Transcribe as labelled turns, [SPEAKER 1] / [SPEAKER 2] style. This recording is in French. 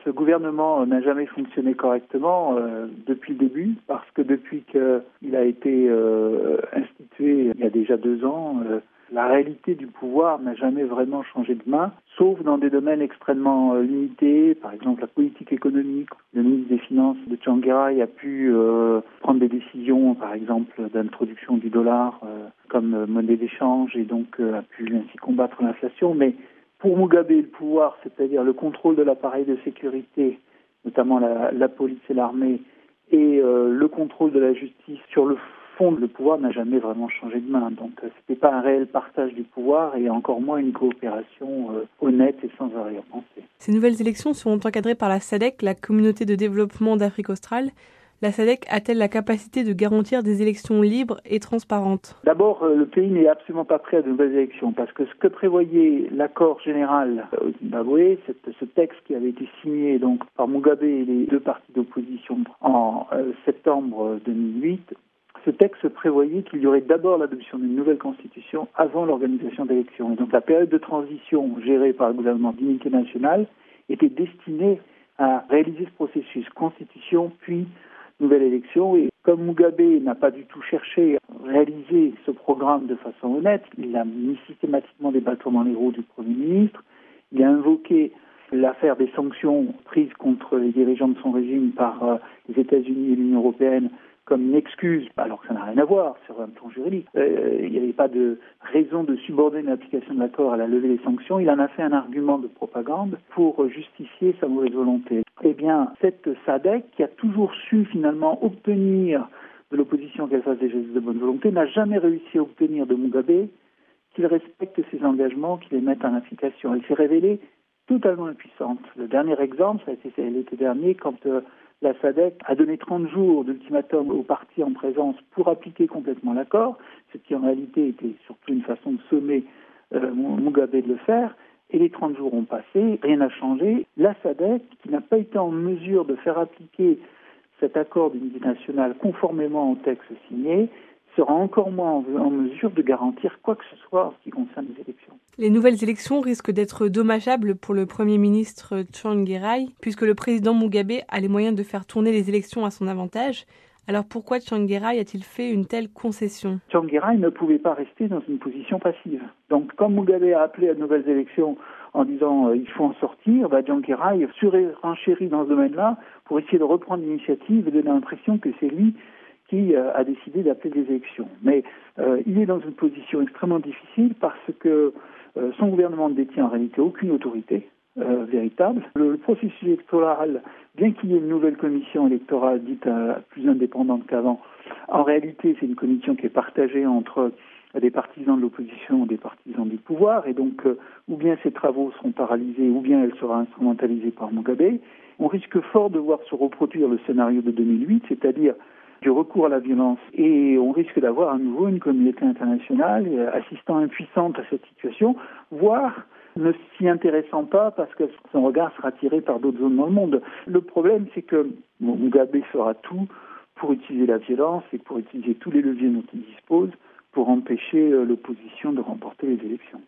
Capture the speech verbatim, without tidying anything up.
[SPEAKER 1] Ce gouvernement n'a jamais fonctionné correctement euh, depuis le début, parce que depuis qu'il a été euh, institué il y a déjà deux ans, euh, la réalité du pouvoir n'a jamais vraiment changé de main, sauf dans des domaines extrêmement euh, limités, par exemple la politique économique. Le ministre des Finances de Tsvangirai a pu euh, prendre des décisions, par exemple d'introduction du dollar euh, comme monnaie d'échange, et donc euh, a pu ainsi combattre l'inflation. Mais pour Mugabe, le pouvoir, c'est-à-dire le contrôle de l'appareil de sécurité, notamment la, la police et l'armée, et euh, le contrôle de la justice sur le fond, le pouvoir n'a jamais vraiment changé de main. Donc euh, ce n'était pas un réel partage du pouvoir et encore moins une coopération euh, honnête et sans arrière-pensée.
[SPEAKER 2] Ces nouvelles élections seront encadrées par la SADC, la communauté de développement d'Afrique australe. La SADC a-t-elle la capacité de garantir des élections libres et transparentes ?
[SPEAKER 1] D'abord, euh, le pays n'est absolument pas prêt à de nouvelles élections parce que ce que prévoyait l'accord général au Zimbabwe, ce texte qui avait été signé donc par Mugabe et les deux partis d'opposition en euh, septembre deux mille huit, ce texte prévoyait qu'il y aurait d'abord l'adoption d'une nouvelle constitution avant l'organisation d'élections. Et donc la période de transition gérée par le gouvernement d'unité nationale était destinée à réaliser ce processus, constitution puis nouvelle élection. Et comme Mugabe n'a pas du tout cherché à réaliser ce programme de façon honnête, il a mis systématiquement des bâtons dans les roues du Premier ministre, il a invoqué l'affaire des sanctions prises contre les dirigeants de son régime par euh, les États-Unis et l'Union européenne comme une excuse, alors que ça n'a rien à voir sur un plan juridique. Euh, il n'y avait pas de raison de subordonner l'application de l'accord à la levée des sanctions. Il en a fait un argument de propagande pour justifier sa mauvaise volonté. Eh bien, cette SADC, qui a toujours su finalement obtenir de l'opposition qu'elle fasse des gestes de bonne volonté, n'a jamais réussi à obtenir de Mugabe qu'il respecte ses engagements, qu'il les mette en application. Elle s'est révélée totalement impuissante. Le dernier exemple, ça a été l'été dernier, quand euh, la SADC a donné trente jours d'ultimatum aux partis en présence pour appliquer complètement l'accord, ce qui en réalité était surtout une façon de sommer euh, Mugabe de le faire. Et les trente jours ont passé, rien n'a changé. La SADC, qui n'a pas été en mesure de faire appliquer cet accord d'unité nationale conformément au texte signé, sera encore moins en mesure de garantir quoi que ce soit en ce qui concerne les élections.
[SPEAKER 2] Les nouvelles élections risquent d'être dommageables pour le Premier ministre Tsvangirai, puisque le président Mugabe a les moyens de faire tourner les élections à son avantage. Alors pourquoi Tsvangirai a-t-il fait une telle concession ?
[SPEAKER 1] Tsvangirai ne pouvait pas rester dans une position passive. Donc quand Mugabe a appelé à de nouvelles élections en disant euh, il faut en sortir, bah, Tsvangirai surenchérit dans ce domaine-là pour essayer de reprendre l'initiative et donner l'impression que c'est lui qui euh, a décidé d'appeler des élections. Mais euh, il est dans une position extrêmement difficile parce que euh, son gouvernement ne détient en réalité aucune autorité euh, véritable. Le, le processus électoral, bien qu'il y ait une nouvelle commission électorale dite euh, plus indépendante qu'avant, en réalité c'est une commission qui est partagée entre des partisans de l'opposition et des partisans du pouvoir, et donc euh, ou bien ses travaux seront paralysés, ou bien elle sera instrumentalisée par Mugabe. On risque fort de voir se reproduire le scénario de deux mille huit, c'est-à-dire du recours à la violence, et on risque d'avoir à nouveau une communauté internationale euh, assistant impuissante à cette situation, voire ne s'y intéressant pas parce que son regard sera tiré par d'autres zones dans le monde. Le problème, c'est que Mugabe fera tout pour utiliser la violence et pour utiliser tous les leviers dont il dispose pour empêcher l'opposition de remporter les élections.